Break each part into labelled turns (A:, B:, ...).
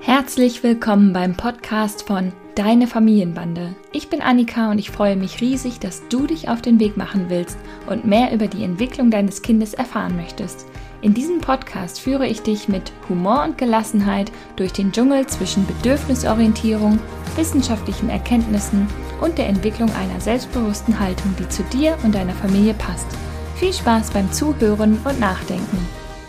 A: Herzlich willkommen beim Podcast von Deine Familienbande. Ich bin Annika und ich freue mich riesig, dass du dich auf den Weg machen willst und mehr über die Entwicklung deines Kindes erfahren möchtest. In diesem Podcast führe ich dich mit Humor und Gelassenheit durch den Dschungel zwischen Bedürfnisorientierung, wissenschaftlichen Erkenntnissen und der Entwicklung einer selbstbewussten Haltung, die zu dir und deiner Familie passt. Viel Spaß beim Zuhören und Nachdenken.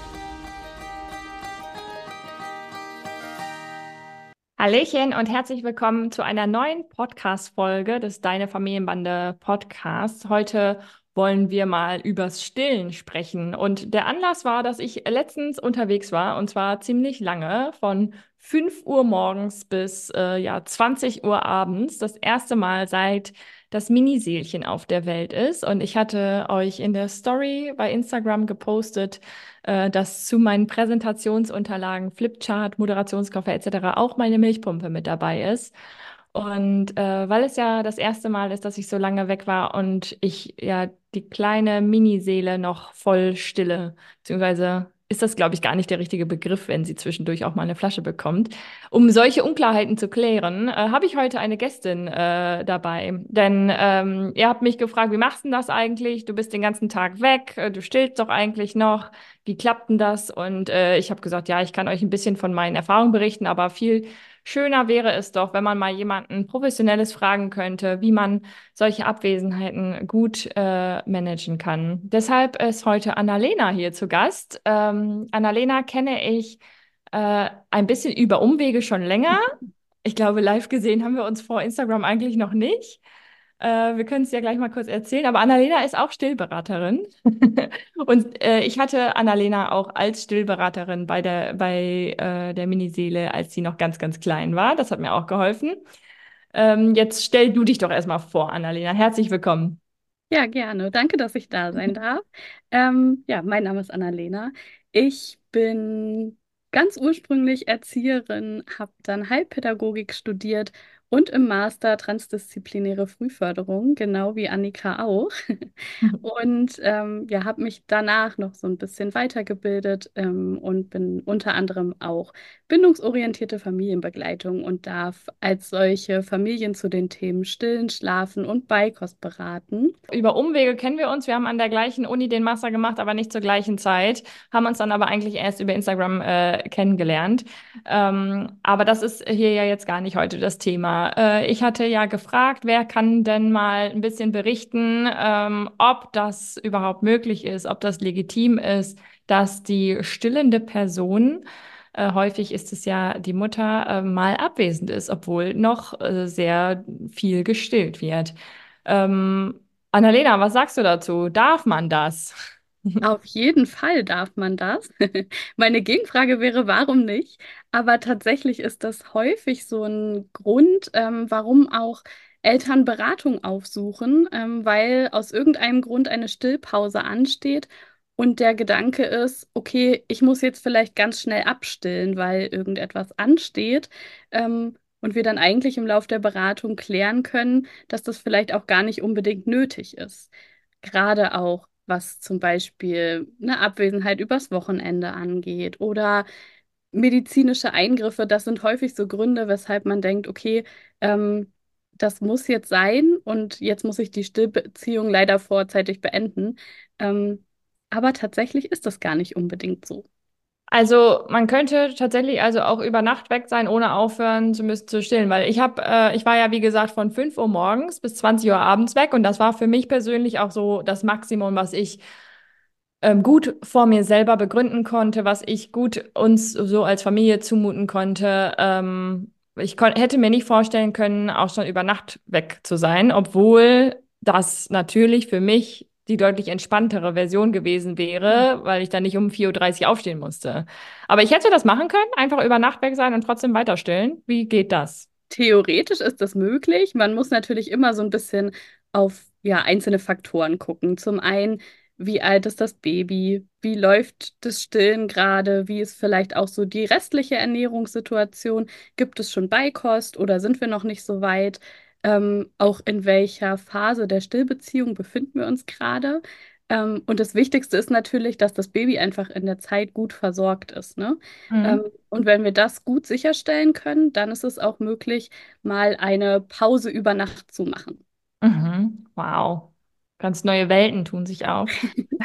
A: Hallöchen und herzlich willkommen zu einer neuen Podcast-Folge des Deine Familienbande Podcasts. Heute wollen wir mal übers Stillen sprechen. Und der Anlass war, dass ich letztens unterwegs war und zwar ziemlich lange, von 5 Uhr morgens bis 20 Uhr abends. Das erste Mal seit das Miniseelchen auf der Welt ist. Und ich hatte euch in der Story bei Instagram gepostet, dass zu meinen Präsentationsunterlagen, Flipchart, Moderationskoffer etc. auch meine Milchpumpe mit dabei ist. Und weil es ja das erste Mal ist, dass ich so lange weg war und ich ja die kleine Miniseele noch voll stille, beziehungsweise ist das, glaube ich, gar nicht der richtige Begriff, wenn sie zwischendurch auch mal eine Flasche bekommt. Um solche Unklarheiten zu klären, habe ich heute eine Gästin dabei. Denn ihr habt mich gefragt, wie machst du denn das eigentlich? Du bist den ganzen Tag weg, du stillst doch eigentlich noch. Wie klappt denn das? Und ich habe gesagt, ja, ich kann euch ein bisschen von meinen Erfahrungen berichten, aber viel schöner wäre es doch, wenn man mal jemanden Professionelles fragen könnte, wie man solche Abwesenheiten gut managen kann. Deshalb ist heute Annalena hier zu Gast. Annalena kenne ich ein bisschen über Umwege schon länger. Ich glaube, live gesehen haben wir uns vor Instagram eigentlich noch nicht. Wir können es ja gleich mal kurz erzählen, aber Annalena ist auch Stillberaterin. Und ich hatte Annalena auch als Stillberaterin bei der Miniseele, als sie noch ganz, ganz klein war. Das hat mir auch geholfen. Jetzt stell du dich doch erstmal vor, Annalena. Herzlich willkommen.
B: Ja, gerne. Danke, dass ich da sein darf. Ja, mein Name ist Annalena. Ich bin ganz ursprünglich Erzieherin, habe dann Heilpädagogik studiert und im Master transdisziplinäre Frühförderung, genau wie Annika auch. Und ja, habe mich danach noch so ein bisschen weitergebildet und bin unter anderem auch bindungsorientierte Familienbegleitung und darf als solche Familien zu den Themen Stillen, Schlafen und Beikost beraten.
A: Über Umwege kennen wir uns. Wir haben an der gleichen Uni den Master gemacht, aber nicht zur gleichen Zeit. Haben uns dann aber eigentlich erst über Instagram kennengelernt. Aber das ist hier ja jetzt gar nicht heute das Thema. Ich hatte ja gefragt, wer kann denn mal ein bisschen berichten, ob das überhaupt möglich ist, ob das legitim ist, dass die stillende Person, häufig ist es ja die Mutter, mal abwesend ist, obwohl noch sehr viel gestillt wird. Ähm, Annalena, was sagst du dazu? Darf man das?
B: Auf jeden Fall darf man das. Meine Gegenfrage wäre, warum nicht? Aber tatsächlich ist das häufig so ein Grund, warum auch Eltern Beratung aufsuchen, weil aus irgendeinem Grund eine Stillpause ansteht und der Gedanke ist, okay, ich muss jetzt vielleicht ganz schnell abstillen, weil irgendetwas ansteht. Und wir dann eigentlich im Lauf der Beratung klären können, dass das vielleicht auch gar nicht unbedingt nötig ist. Gerade auch, was zum Beispiel eine Abwesenheit übers Wochenende angeht oder medizinische Eingriffe, das sind häufig so Gründe, weshalb man denkt, okay, das muss jetzt sein und jetzt muss ich die Stillbeziehung leider vorzeitig beenden. Ähm, aber tatsächlich ist das gar nicht unbedingt so.
A: Also man könnte tatsächlich also auch über Nacht weg sein, ohne aufhören zu müssen zu stillen, weil ich war ja wie gesagt von 5 Uhr morgens bis 20 Uhr abends weg und das war für mich persönlich auch so das Maximum, was ich gut vor mir selber begründen konnte, was ich gut uns so als Familie zumuten konnte. Hätte mir nicht vorstellen können, auch schon über Nacht weg zu sein, obwohl das natürlich für mich die deutlich entspanntere Version gewesen wäre, weil ich dann nicht um 4:30 Uhr aufstehen musste. Aber ich hätte das machen können, einfach über Nacht weg sein und trotzdem weiter stillen. Wie geht das?
B: Theoretisch ist das möglich. Man muss natürlich immer so ein bisschen auf ja, einzelne Faktoren gucken. Zum einen, wie alt ist das Baby? Wie läuft das Stillen gerade? Wie ist vielleicht auch so die restliche Ernährungssituation? Gibt es schon Beikost oder sind wir noch nicht so weit? Auch in welcher Phase der Stillbeziehung befinden wir uns gerade? Und das Wichtigste ist natürlich, dass das Baby einfach in der Zeit gut versorgt ist, ne?
A: Mhm.
B: Und wenn wir das gut sicherstellen können, dann ist es auch möglich, mal eine Pause über Nacht zu machen.
A: Mhm. Wow. Ganz neue Welten tun sich auf.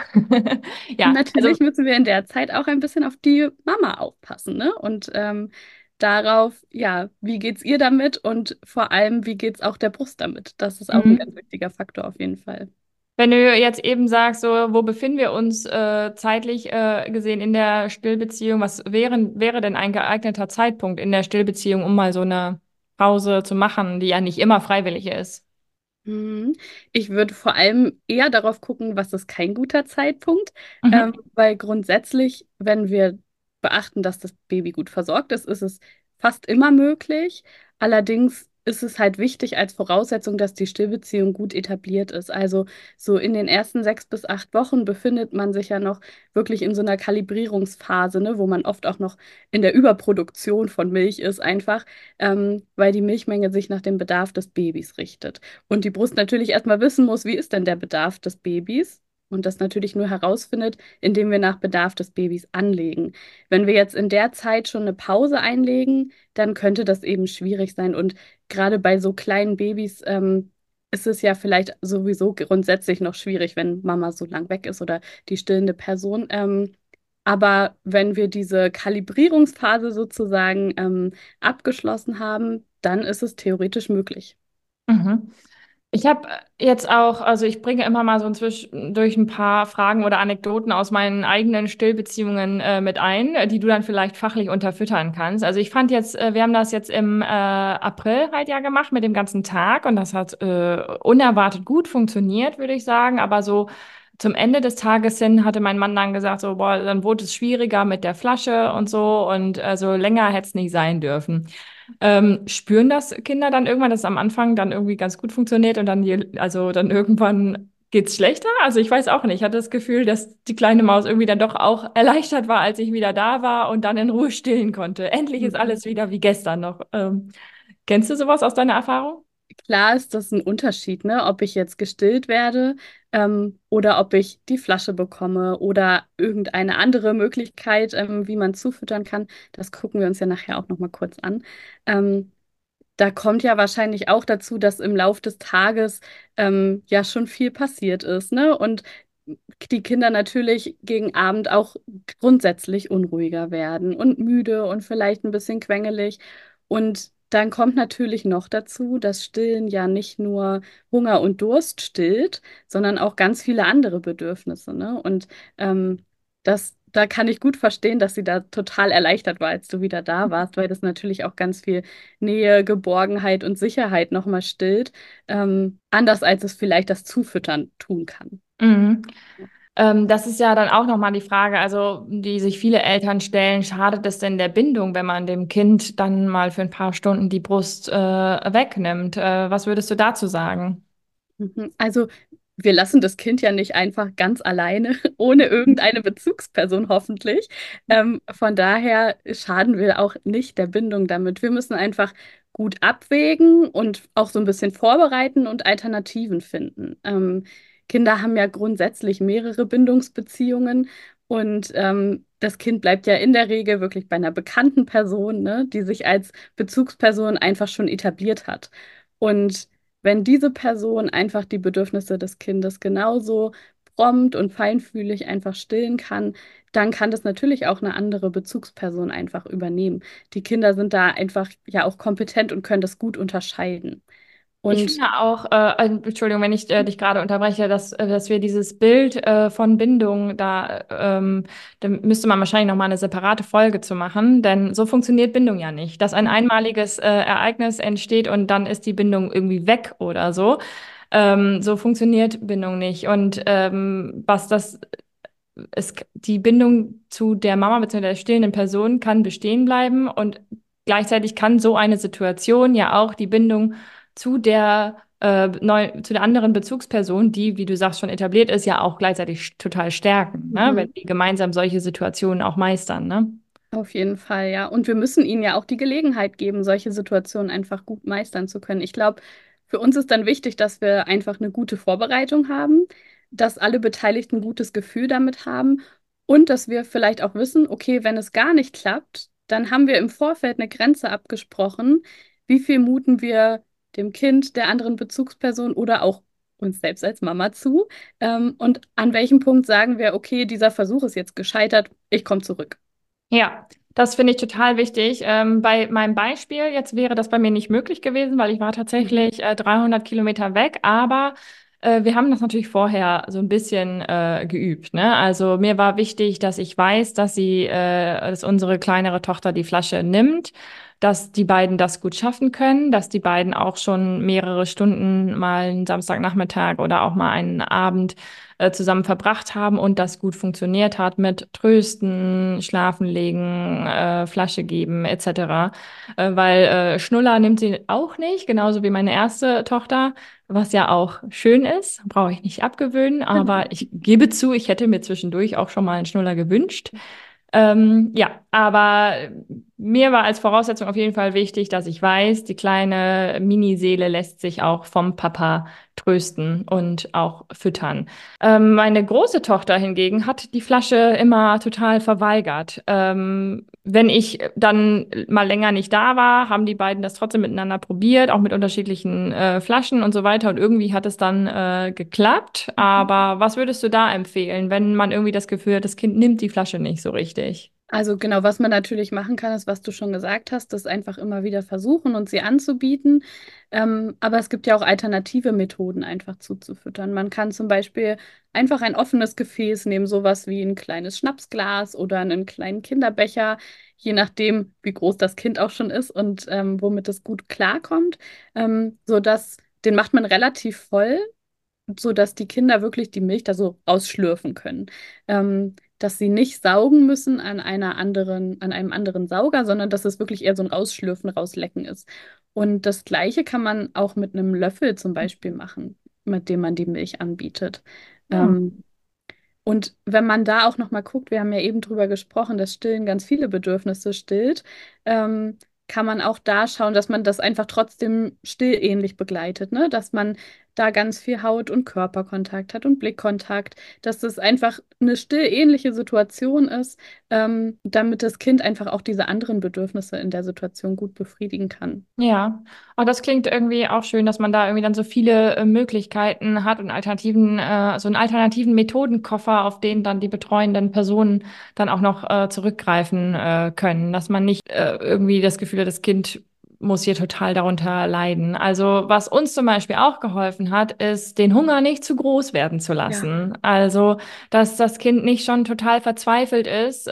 B: Und
A: Ja, also
B: natürlich müssen wir in der Zeit auch ein bisschen auf die Mama aufpassen, ne? Und darauf, ja, wie geht's ihr damit und vor allem, wie geht's auch der Brust damit? Das ist auch ein ganz
A: mhm.
B: wichtiger Faktor auf jeden Fall.
A: Wenn du jetzt eben sagst, so, wo befinden wir uns zeitlich gesehen in der Stillbeziehung, wäre denn ein geeigneter Zeitpunkt in der Stillbeziehung, um mal so eine Pause zu machen, die ja nicht immer freiwillig ist?
B: Mhm. Ich würde vor allem eher darauf gucken, was ist kein guter Zeitpunkt,
A: Mhm.
B: weil grundsätzlich, wenn wir beachten, dass das Baby gut versorgt ist, ist es fast immer möglich. Allerdings ist es halt wichtig als Voraussetzung, dass die Stillbeziehung gut etabliert ist. Also so in den ersten 6 bis 8 Wochen befindet man sich ja noch wirklich in so einer Kalibrierungsphase, ne, wo man oft auch noch in der Überproduktion von Milch ist, einfach, weil die Milchmenge sich nach dem Bedarf des Babys richtet. Und die Brust natürlich erstmal wissen muss, wie ist denn der Bedarf des Babys? Und das natürlich nur herausfindet, indem wir nach Bedarf des Babys anlegen. Wenn wir jetzt in der Zeit schon eine Pause einlegen, dann könnte das eben schwierig sein. Und gerade bei so kleinen Babys ist es ja vielleicht sowieso grundsätzlich noch schwierig, wenn Mama so lang weg ist oder die stillende Person. Aber wenn wir diese Kalibrierungsphase sozusagen abgeschlossen haben, dann ist es theoretisch möglich.
A: Mhm. Ich habe jetzt auch, also ich bringe immer mal so durch ein paar Fragen oder Anekdoten aus meinen eigenen Stillbeziehungen mit ein, die du dann vielleicht fachlich unterfüttern kannst. Also ich fand jetzt, wir haben das jetzt im April halt ja gemacht mit dem ganzen Tag und das hat unerwartet gut funktioniert, würde ich sagen. Aber so zum Ende des Tages hin hatte mein Mann dann gesagt, so, boah, dann wurde es schwieriger mit der Flasche und so und so länger hätte es nicht sein dürfen. Spüren das Kinder dann irgendwann, dass es am Anfang dann irgendwie ganz gut funktioniert und dann, also dann irgendwann geht's schlechter? Also ich weiß auch nicht. Ich hatte das Gefühl, dass die kleine Maus irgendwie dann doch auch erleichtert war, als ich wieder da war und dann in Ruhe stillen konnte. Endlich ist
B: Mhm.
A: alles wieder wie gestern noch. Kennst du sowas aus deiner Erfahrung?
B: Klar ist das ein Unterschied, ne? Ob ich jetzt gestillt werde, oder ob ich die Flasche bekomme oder irgendeine andere Möglichkeit, wie man zufüttern kann. Das gucken wir uns ja nachher auch noch mal kurz an. Ähm, Da kommt ja wahrscheinlich auch dazu, dass im Lauf des Tages ja schon viel passiert ist, ne? Und die Kinder natürlich gegen Abend auch grundsätzlich unruhiger werden und müde und vielleicht ein bisschen quengelig. Und dann kommt natürlich noch dazu, dass Stillen ja nicht nur Hunger und Durst stillt, sondern auch ganz viele andere Bedürfnisse, ne? Und da kann ich gut verstehen, dass sie da total erleichtert war, als du wieder da warst, weil das natürlich auch ganz viel Nähe, Geborgenheit und Sicherheit nochmal stillt, anders als es vielleicht das Zufüttern tun kann.
A: Mhm. Das ist ja dann auch nochmal die Frage, also die sich viele Eltern stellen, schadet es denn der Bindung, wenn man dem Kind dann mal für ein paar Stunden die Brust wegnimmt? Was würdest du dazu sagen?
B: Also wir lassen das Kind ja nicht einfach ganz alleine, ohne irgendeine Bezugsperson hoffentlich. Von daher schaden wir auch nicht der Bindung damit. Wir müssen einfach gut abwägen und auch so ein bisschen vorbereiten und Alternativen finden. Kinder haben ja grundsätzlich mehrere Bindungsbeziehungen und das Kind bleibt ja in der Regel wirklich bei einer bekannten Person, ne, die sich als Bezugsperson einfach schon etabliert hat. Und wenn diese Person einfach die Bedürfnisse des Kindes genauso prompt und feinfühlig einfach stillen kann, dann kann das natürlich auch eine andere Bezugsperson einfach übernehmen. Die Kinder sind da einfach ja auch kompetent und können das gut unterscheiden.
A: Ich
B: Und
A: finde auch, Entschuldigung, wenn ich dich gerade unterbreche, dass wir dieses Bild von Bindung da müsste man wahrscheinlich noch mal eine separate Folge zu machen, denn so funktioniert Bindung ja nicht, dass ein einmaliges Ereignis entsteht und dann ist die Bindung irgendwie weg oder so. So funktioniert Bindung nicht. Und die Bindung zu der Mama bzw. der stillenden Person kann bestehen bleiben und gleichzeitig kann so eine Situation ja auch die Bindung zu der anderen Bezugsperson, die, wie du sagst, schon etabliert ist, ja auch gleichzeitig total stärken, ne? Wenn
B: mhm.
A: die gemeinsam solche Situationen auch meistern, ne?
B: Auf jeden Fall, ja. Und wir müssen ihnen ja auch die Gelegenheit geben, solche Situationen einfach gut meistern zu können. Ich glaube, für uns ist dann wichtig, dass wir einfach eine gute Vorbereitung haben. dass alle Beteiligten ein gutes Gefühl damit haben und dass wir vielleicht auch wissen, okay, wenn es gar nicht klappt, dann haben wir im Vorfeld eine Grenze abgesprochen, wie viel muten wir dem Kind, der anderen Bezugsperson oder auch uns selbst als Mama zu, und an welchem Punkt sagen wir, okay, dieser Versuch ist jetzt gescheitert, ich komme zurück.
A: Ja, das finde ich total wichtig. Bei meinem Beispiel jetzt wäre das bei mir nicht möglich gewesen, weil ich war
B: Mhm.
A: tatsächlich 300 Kilometer weg, aber wir haben das natürlich vorher so ein bisschen geübt, ne? Also mir war wichtig, dass ich weiß, dass unsere kleinere Tochter die Flasche nimmt, dass die beiden das gut schaffen können, dass die beiden auch schon mehrere Stunden mal einen Samstagnachmittag oder auch mal einen Abend zusammen verbracht haben und das gut funktioniert hat mit Trösten, Schlafen legen, Flasche geben etc. Weil Schnuller nimmt sie auch nicht, genauso wie meine erste Tochter, was ja auch schön ist, brauche ich nicht abgewöhnen, aber ich gebe zu, ich hätte mir zwischendurch auch schon mal einen Schnuller gewünscht. Ja, aber mir war als Voraussetzung auf jeden Fall wichtig, dass ich weiß, die kleine Miniseele lässt sich auch vom Papa trösten und auch füttern. Meine große Tochter hingegen hat die Flasche immer total verweigert. Wenn ich dann mal länger nicht da war, haben die beiden das trotzdem miteinander probiert, auch mit unterschiedlichen Flaschen und so weiter. Und irgendwie hat es dann geklappt. Aber was würdest du da empfehlen, wenn man irgendwie das Gefühl hat, das Kind nimmt die Flasche nicht so richtig?
B: Also genau, was man natürlich machen kann, ist, was du schon gesagt hast, das einfach immer wieder versuchen und sie anzubieten. Aber es gibt ja auch alternative Methoden, einfach zuzufüttern. Man kann zum Beispiel einfach ein offenes Gefäß nehmen, sowas wie ein kleines Schnapsglas oder einen kleinen Kinderbecher, je nachdem, wie groß das Kind auch schon ist und womit es gut klarkommt, sodass den macht man relativ voll, sodass die Kinder wirklich die Milch da so rausschlürfen können. Dass sie nicht saugen müssen an einem anderen Sauger, sondern dass es wirklich eher so ein Rausschlürfen, Rauslecken ist. Und das Gleiche kann man auch mit einem Löffel zum Beispiel machen, mit dem man die Milch anbietet.
A: Hm.
B: Ähm, und wenn man da auch noch mal guckt, wir haben ja eben drüber gesprochen, dass Stillen ganz viele Bedürfnisse stillt, kann man auch da schauen, dass man das einfach trotzdem stillähnlich begleitet, ne? Dass man da ganz viel Haut- und Körperkontakt hat und Blickkontakt, dass es einfach eine stillähnliche Situation ist, damit das Kind einfach auch diese anderen Bedürfnisse in der Situation gut befriedigen kann.
A: Ja, aber das klingt irgendwie auch schön, dass man da irgendwie dann so viele Möglichkeiten hat und so einen alternativen Methodenkoffer, auf den dann die betreuenden Personen dann auch noch zurückgreifen können, dass man nicht irgendwie das Gefühl hat, das Kind muss hier total darunter leiden. Also was uns zum Beispiel auch geholfen hat, ist, den Hunger nicht zu groß werden zu
B: Ja.
A: lassen. Also dass das Kind nicht schon total verzweifelt ist,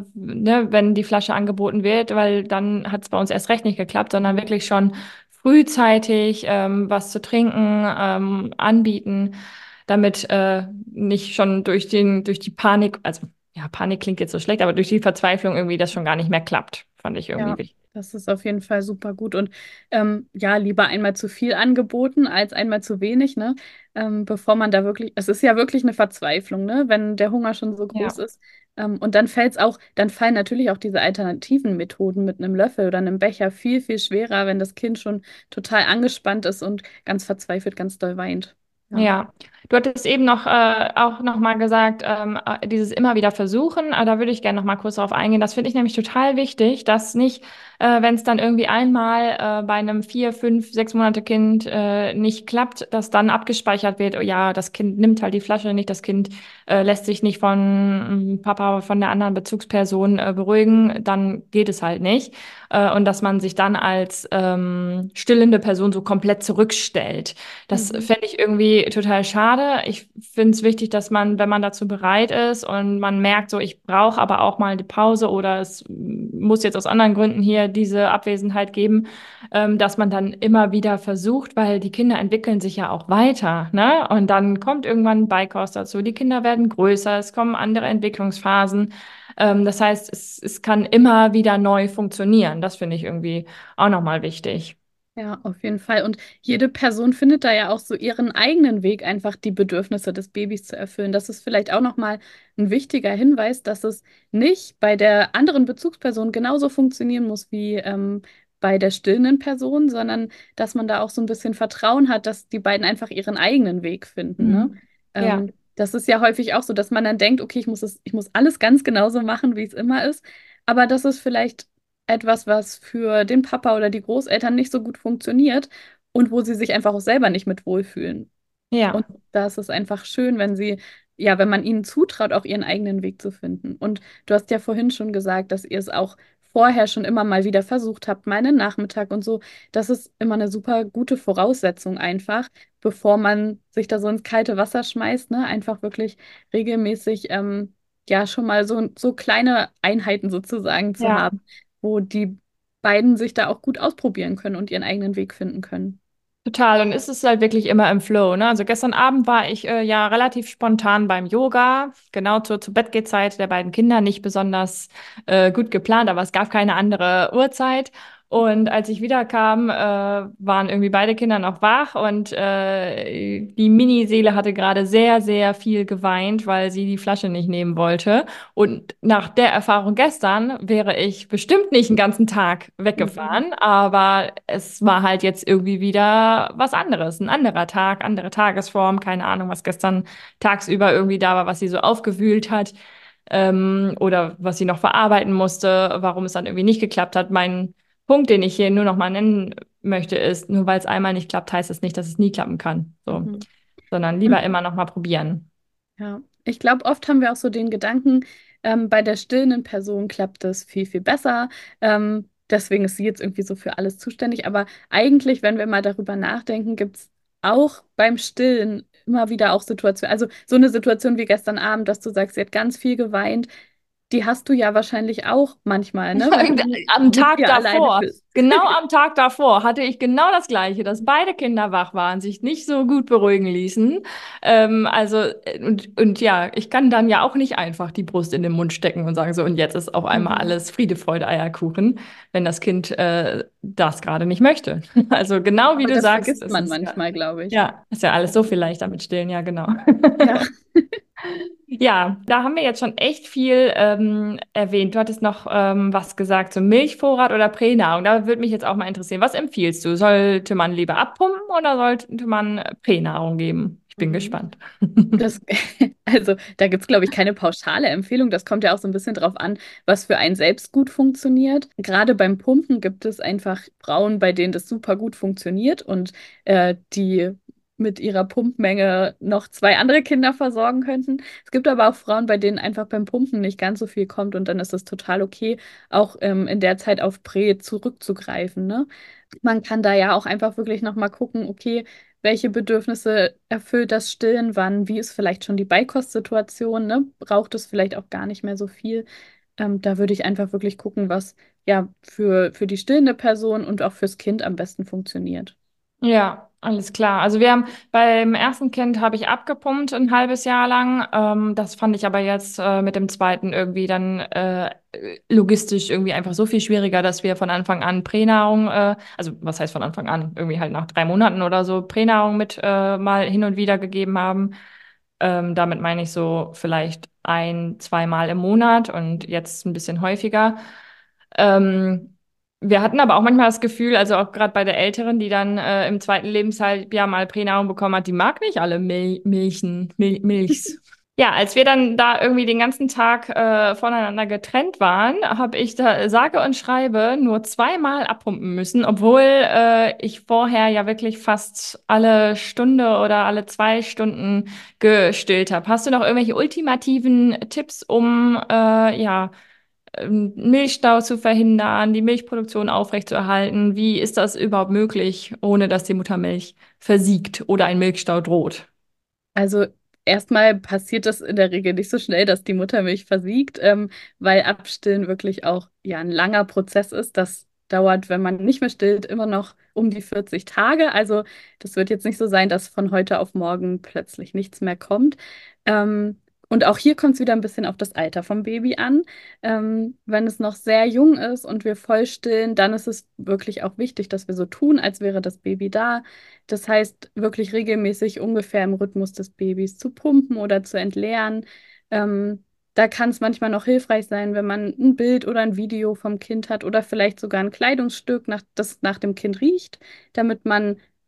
A: ne, wenn die Flasche angeboten wird, weil dann hat es bei uns erst recht nicht geklappt, sondern wirklich schon frühzeitig was zu trinken anbieten, damit nicht schon durch die Panik, also ja, Panik klingt jetzt so schlecht, aber durch die Verzweiflung irgendwie das schon gar nicht mehr klappt, fand ich irgendwie
B: Ja,
A: wichtig.
B: das ist auf jeden Fall super gut. Und ja, lieber einmal zu viel angeboten als einmal zu wenig, ne? Bevor man da wirklich, es ist ja wirklich eine Verzweiflung, ne? Wenn der Hunger schon so groß
A: Ja.
B: ist. Und dann fällt es auch, dann fallen natürlich auch diese alternativen Methoden mit einem Löffel oder einem Becher viel, viel schwerer, wenn das Kind schon total angespannt ist und ganz verzweifelt, ganz doll weint. Ja.
A: Ja, du hattest eben auch noch mal gesagt, dieses immer wieder versuchen. Da würde ich gerne noch mal kurz darauf eingehen. Das finde ich nämlich total wichtig, dass nicht, wenn es dann irgendwie einmal bei einem 4, 5, 6 Monate Kind nicht klappt, dass dann abgespeichert wird, oh ja, das Kind nimmt halt die Flasche nicht, das Kind lässt sich nicht von Papa oder von der anderen Bezugsperson beruhigen, dann geht es halt nicht. Und dass man sich dann als stillende Person so komplett zurückstellt. Das
B: Mhm.
A: fände ich irgendwie total schade. Ich finde es wichtig, dass man, wenn man dazu bereit ist und man merkt, so ich brauche aber auch mal die Pause oder es muss jetzt aus anderen Gründen hier diese Abwesenheit geben, dass man dann immer wieder versucht, weil die Kinder entwickeln sich ja auch weiter, ne? Und dann kommt irgendwann ein Beikost dazu. Die Kinder werden größer, es kommen andere Entwicklungsphasen. Das heißt, es kann immer wieder neu funktionieren. Das finde ich irgendwie auch nochmal wichtig.
B: Ja, auf jeden Fall. Und jede Person findet da ja auch so ihren eigenen Weg, einfach die Bedürfnisse des Babys zu erfüllen. Das ist vielleicht auch nochmal ein wichtiger Hinweis, dass es nicht bei der anderen Bezugsperson genauso funktionieren muss wie bei der stillenden Person, sondern dass man da auch so ein bisschen Vertrauen hat, dass die beiden einfach ihren eigenen Weg finden, ne?
A: Mhm. Ja.
B: Das ist ja häufig auch so, dass man dann denkt, okay, ich muss alles ganz genauso machen, wie es immer ist. Aber das ist vielleicht etwas, was für den Papa oder die Großeltern nicht so gut funktioniert und wo sie sich einfach auch selber nicht mit wohlfühlen. Und
A: Ja.
B: da ist es einfach schön, ja, wenn man ihnen zutraut, auch ihren eigenen Weg zu finden. Und du hast ja vorhin schon gesagt, dass ihr es auch vorher schon immer mal wieder versucht habt, mal einen Nachmittag und so. Das ist immer eine super gute Voraussetzung einfach, bevor man sich da so ins kalte Wasser schmeißt, ne? Einfach wirklich regelmäßig, ja, schon mal so kleine Einheiten sozusagen zu
A: Ja.
B: haben, wo die beiden sich da auch gut ausprobieren können und ihren eigenen Weg finden können.
A: Total. Und es ist halt wirklich immer im Flow, ne? Also gestern Abend war ich ja relativ spontan beim Yoga, genau zur Bettgehzeit der beiden Kinder, nicht besonders gut geplant, aber es gab keine andere Uhrzeit. Und als ich wiederkam, waren irgendwie beide Kinder noch wach und die Mini-Seele hatte gerade sehr, sehr viel geweint, weil sie die Flasche nicht nehmen wollte. Und nach der Erfahrung gestern wäre ich bestimmt nicht einen ganzen Tag
B: Mhm.
A: weggefahren, aber es war halt jetzt irgendwie wieder was anderes, ein anderer Tag, andere Tagesform, keine Ahnung, was gestern tagsüber irgendwie da war, was sie so aufgewühlt hat, oder was sie noch verarbeiten musste, warum es dann irgendwie nicht geklappt hat. Mein Punkt, den ich hier nur noch mal nennen möchte, ist, nur weil es einmal nicht klappt, heißt es nicht, dass es nie klappen kann. So,
B: Mhm.
A: sondern lieber
B: Und
A: immer noch mal probieren.
B: ja, ich glaube, oft haben wir auch so den Gedanken, bei der stillenden Person klappt das viel, viel besser. Deswegen ist sie jetzt irgendwie so für alles zuständig. Aber eigentlich, wenn wir mal darüber nachdenken, gibt es auch beim Stillen immer wieder auch Situationen. Also so eine Situation wie gestern Abend, dass du sagst, sie hat ganz viel geweint, die hast du ja wahrscheinlich auch manchmal, ne? Wenn du
A: Am
B: mit
A: Tag
B: ihr alleine
A: davor,
B: bist.
A: genau am Tag davor, hatte ich genau das Gleiche, dass beide Kinder wach waren, sich nicht so gut beruhigen ließen. Und ja, ich kann dann ja auch nicht einfach die Brust in den Mund stecken und sagen so, und jetzt ist auf einmal
B: Mhm.
A: alles Friede, Freude, Eierkuchen, wenn das Kind das gerade nicht möchte. Also genau wie
B: Aber
A: du
B: das
A: sagst,
B: vergisst
A: es
B: man
A: ist ja,
B: manchmal, glaube ich.
A: ja, ist ja alles so viel leichter mit Stillen, ja, genau.
B: Ja.
A: Ja, da haben wir jetzt schon echt viel erwähnt. Du hattest noch was gesagt zum Milchvorrat oder Pränahrung. Da würde mich jetzt auch mal interessieren. Was empfiehlst du? Sollte man lieber abpumpen oder sollte man Pränahrung geben? Ich bin
B: Mhm.
A: gespannt.
B: Das, also da gibt es, glaube ich, keine pauschale Empfehlung. Das kommt ja auch so ein bisschen drauf an, was für einen selbst gut funktioniert. Gerade beim Pumpen gibt es einfach Frauen, bei denen das super gut funktioniert und die mit ihrer Pumpmenge noch zwei andere Kinder versorgen könnten. Es gibt aber auch Frauen, bei denen einfach beim Pumpen nicht ganz so viel kommt und dann ist es total okay, auch in der Zeit auf Prä zurückzugreifen, ne? Man kann da ja auch einfach wirklich nochmal gucken, okay, welche Bedürfnisse erfüllt das Stillen, wann, wie ist vielleicht schon die Beikostsituation, ne? Braucht es vielleicht auch gar nicht mehr so viel. Da würde ich einfach wirklich gucken, was ja für die stillende Person und auch fürs Kind am besten funktioniert.
A: Ja, alles klar. Also wir haben beim ersten Kind habe ich abgepumpt ein halbes Jahr lang. Das fand ich aber jetzt mit dem zweiten irgendwie dann logistisch irgendwie einfach so viel schwieriger, dass wir von Anfang an Pränahrung, also was heißt von Anfang an, irgendwie halt nach 3 Monaten oder so Pränahrung mit mal hin und wieder gegeben haben. Damit meine ich so vielleicht 1, 2 Mal im Monat und jetzt ein bisschen häufiger. Ähm, Wir hatten aber auch manchmal das Gefühl, also auch gerade bei der Älteren, die dann im zweiten Lebenshalbjahr mal Pränahrung bekommen hat, die mag nicht alle Milchs. Ja, als wir dann da irgendwie den ganzen Tag voneinander getrennt waren, habe ich da sage und schreibe nur 2 Mal abpumpen müssen, obwohl ich vorher ja wirklich fast alle Stunde oder alle 2 Stunden gestillt habe. Hast du noch irgendwelche ultimativen Tipps, um ja Milchstau zu verhindern, die Milchproduktion aufrechtzuerhalten? Wie ist das überhaupt möglich, ohne dass die Muttermilch versiegt oder ein Milchstau droht?
B: Also erstmal passiert das in der Regel nicht so schnell, dass die Muttermilch versiegt, weil Abstillen wirklich auch ja ein langer Prozess ist. Das dauert, wenn man nicht mehr stillt, immer noch um die 40 Tage. Also das wird jetzt nicht so sein, dass von heute auf morgen plötzlich nichts mehr kommt. Ähm, und auch hier kommt es wieder ein bisschen auf das Alter vom Baby an. Wenn es noch sehr jung ist und wir voll stillen, dann ist es wirklich auch wichtig, dass wir so tun, als wäre das Baby da. Das heißt, wirklich regelmäßig ungefähr im Rhythmus des Babys zu pumpen oder zu entleeren. Da kann es manchmal noch hilfreich sein, wenn man ein Bild oder ein Video vom Kind hat oder vielleicht sogar ein Kleidungsstück, das nach dem Kind riecht, damit man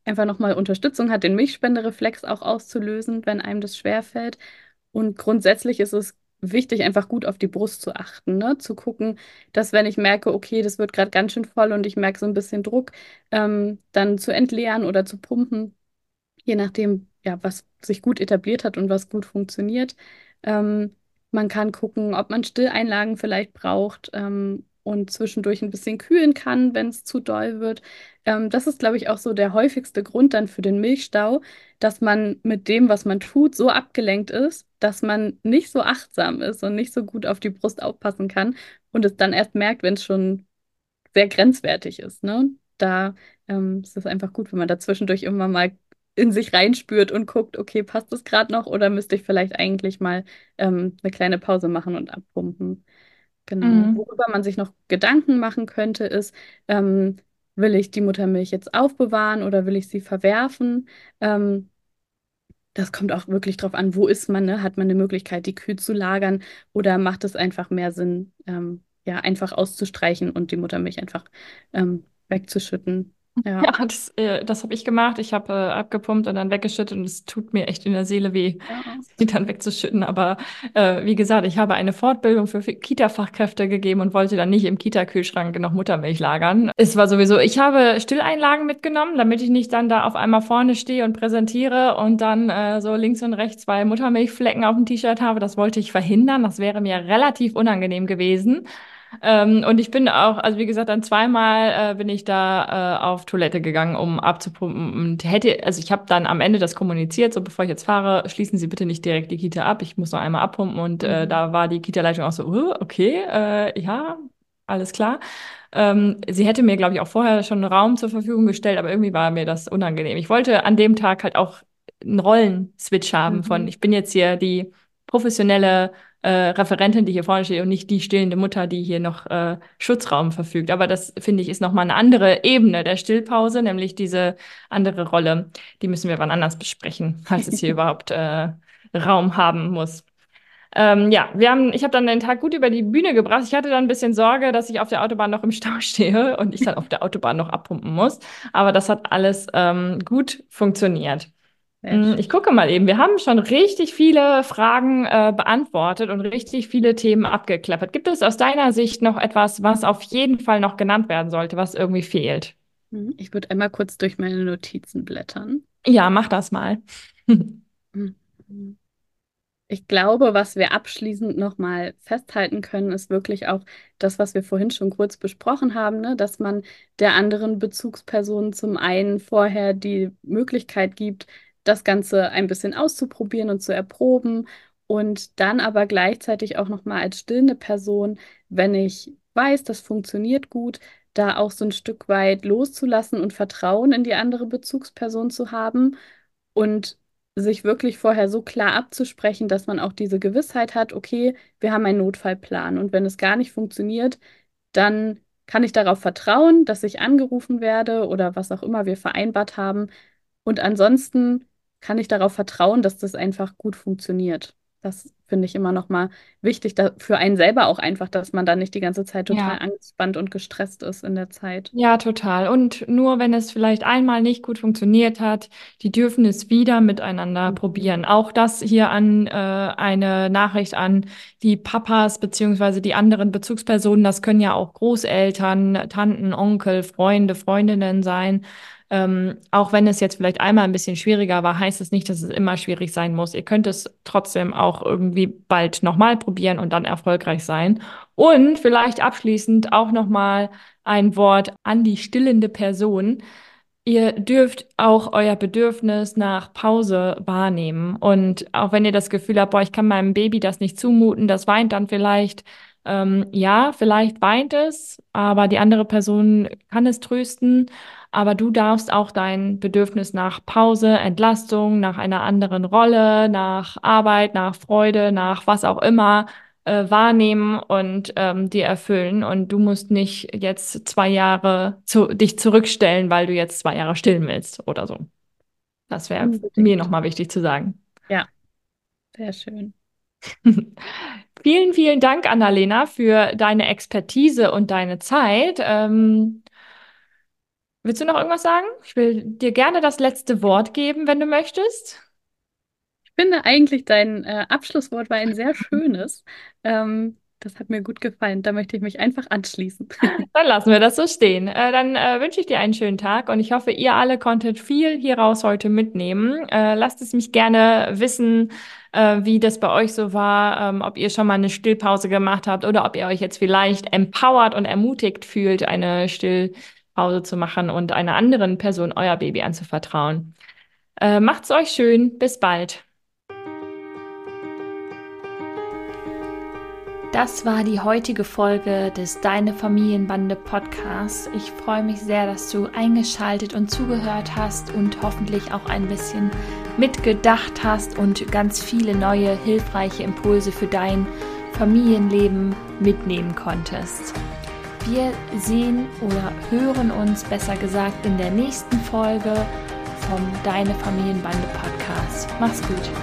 B: einfach nochmal Unterstützung hat, den Milchspendereflex auch auszulösen, wenn einem das schwerfällt. Und grundsätzlich ist es wichtig, einfach gut auf die Brust zu achten, ne? Zu gucken, dass wenn ich merke, okay, das wird gerade ganz schön voll und ich merke so ein bisschen Druck, dann zu entleeren oder zu pumpen, je nachdem, ja, was sich gut etabliert hat und was gut funktioniert. Ähm, Man kann gucken, ob man Stilleinlagen vielleicht braucht, und zwischendurch ein bisschen kühlen kann, wenn es zu doll wird. Das ist, glaube ich, auch so der häufigste Grund dann für den Milchstau, dass man mit dem, was man tut, so abgelenkt ist, dass man nicht so achtsam ist und nicht so gut auf die Brust aufpassen kann und es dann erst merkt, wenn es schon sehr grenzwertig ist, ne? Da ist es einfach gut, wenn man da zwischendurch immer mal in sich reinspürt und guckt, okay, passt das gerade noch oder müsste ich vielleicht eigentlich mal eine kleine Pause machen und abpumpen. Genau.
A: Mhm.
B: Worüber man sich noch Gedanken machen könnte, ist, ähm, will ich die Muttermilch jetzt aufbewahren oder will ich sie verwerfen? Ähm, Das kommt auch wirklich drauf an, wo ist man, ne? Hat man eine Möglichkeit, die Kühe zu lagern oder macht es einfach mehr Sinn, ja, einfach auszustreichen und die Muttermilch einfach wegzuschütten? Ja.
A: Ja, das habe ich gemacht. Ich habe abgepumpt und dann weggeschüttet und es tut mir echt in der Seele weh,
B: Ja.
A: sie dann wegzuschütten. Aber wie gesagt, ich habe eine Fortbildung für Kita-Fachkräfte gegeben und wollte dann nicht im Kita-Kühlschrank noch Muttermilch lagern. Es war sowieso, ich habe Stilleinlagen mitgenommen, damit ich nicht dann da auf einmal vorne stehe und präsentiere und dann so links und rechts zwei Muttermilchflecken auf dem T-Shirt habe. Das wollte ich verhindern. Das wäre mir relativ unangenehm gewesen. Und ich bin auch, also wie gesagt, dann zweimal bin ich da auf Toilette gegangen, um abzupumpen. Und hätte, also ich habe dann am Ende das kommuniziert, so bevor ich jetzt fahre, schließen Sie bitte nicht direkt die Kita ab. Ich muss noch einmal abpumpen. Und
B: Mhm.
A: da war die Kita-Leitung auch so, okay, ja, alles klar. Sie hätte mir, glaube ich, auch vorher schon einen Raum zur Verfügung gestellt, aber irgendwie war mir das unangenehm. Ich wollte an dem Tag halt auch einen Rollenswitch haben von,
B: Mhm.
A: ich bin jetzt hier die professionelle Referentin, die hier vorne steht und nicht die stillende Mutter, die hier noch Schutzraum verfügt. Aber das, finde ich, ist nochmal eine andere Ebene der Stillpause, nämlich diese andere Rolle. Die müssen wir wann anders besprechen, falls es hier überhaupt Raum haben muss. Ja, ich habe dann den Tag gut über die Bühne gebracht. Ich hatte dann ein bisschen Sorge, dass ich auf der Autobahn noch im Stau stehe und ich dann auf der Autobahn noch abpumpen muss. Aber das hat alles gut funktioniert.
B: Sehr schön.
A: Ich gucke mal eben. Wir haben schon richtig viele Fragen beantwortet und richtig viele Themen abgeklappert. Gibt es aus deiner Sicht noch etwas, was auf jeden Fall noch genannt werden sollte, was irgendwie fehlt?
B: Mhm. Ich würde einmal kurz durch meine Notizen blättern.
A: Ja, mach das mal.
B: Mhm. Ich glaube, was wir abschließend nochmal festhalten können, ist wirklich auch das, was wir vorhin schon kurz besprochen haben, ne? Dass man der anderen Bezugsperson zum einen vorher die Möglichkeit gibt, das Ganze ein bisschen auszuprobieren und zu erproben und dann aber gleichzeitig auch nochmal als stillende Person, wenn ich weiß, das funktioniert gut, da auch so ein Stück weit loszulassen und Vertrauen in die andere Bezugsperson zu haben und sich wirklich vorher so klar abzusprechen, dass man auch diese Gewissheit hat, okay, wir haben einen Notfallplan und wenn es gar nicht funktioniert, dann kann ich darauf vertrauen, dass ich angerufen werde oder was auch immer wir vereinbart haben. Und ansonsten kann ich darauf vertrauen, dass das einfach gut funktioniert. Das finde ich immer noch mal wichtig, für einen selber auch einfach, dass man dann nicht die ganze Zeit total
A: Ja.
B: angespannt und gestresst ist in der Zeit.
A: Ja, total. Und nur wenn es vielleicht einmal nicht gut funktioniert hat, die dürfen es wieder miteinander
B: Mhm.
A: probieren. Auch das hier an eine Nachricht an die Papas beziehungsweise die anderen Bezugspersonen. Das können ja auch Großeltern, Tanten, Onkel, Freunde, Freundinnen sein. Auch wenn es jetzt vielleicht einmal ein bisschen schwieriger war, heißt es nicht, dass es immer schwierig sein muss. Ihr könnt es trotzdem auch irgendwie bald nochmal probieren und dann erfolgreich sein. Und vielleicht abschließend auch nochmal ein Wort an die stillende Person. Ihr dürft auch euer Bedürfnis nach Pause wahrnehmen. Und auch wenn ihr das Gefühl habt, boah, ich kann meinem Baby das nicht zumuten, das weint dann vielleicht. Ja, vielleicht weint es, aber die andere Person kann es trösten. Aber du darfst auch dein Bedürfnis nach Pause, Entlastung, nach einer anderen Rolle, nach Arbeit, nach Freude, nach was auch immer wahrnehmen und dir erfüllen. Und du musst nicht jetzt 2 Jahre dich zurückstellen, weil du jetzt 2 Jahre stillen willst oder so. Das wäre mir
B: Unbedingt.
A: nochmal wichtig zu sagen.
B: Ja, sehr schön.
A: Vielen, vielen Dank, Annalena, für deine Expertise und deine Zeit. Willst du noch irgendwas sagen? Ich will dir gerne das letzte Wort geben, wenn du möchtest.
B: Ich finde eigentlich, dein Abschlusswort war ein sehr schönes. Das hat mir gut gefallen. Da möchte ich mich einfach anschließen.
A: Dann lassen wir das so stehen. Dann wünsche ich dir einen schönen Tag und ich hoffe, ihr alle konntet viel hieraus heute mitnehmen. Lasst es mich gerne wissen, wie das bei euch so war, ob ihr schon mal eine Stillpause gemacht habt oder ob ihr euch jetzt vielleicht empowered und ermutigt fühlt, eine Stillpause zu machen und einer anderen Person euer Baby anzuvertrauen. Macht's euch schön. Bis bald. Das war die heutige Folge des Deine Familienbande Podcasts. Ich freue mich sehr, dass du eingeschaltet und zugehört hast und hoffentlich auch ein bisschen mitgedacht hast und ganz viele neue, hilfreiche Impulse für dein Familienleben mitnehmen konntest. Wir sehen oder hören uns, besser gesagt, in der nächsten Folge vom Deine Familienbande Podcast. Mach's gut.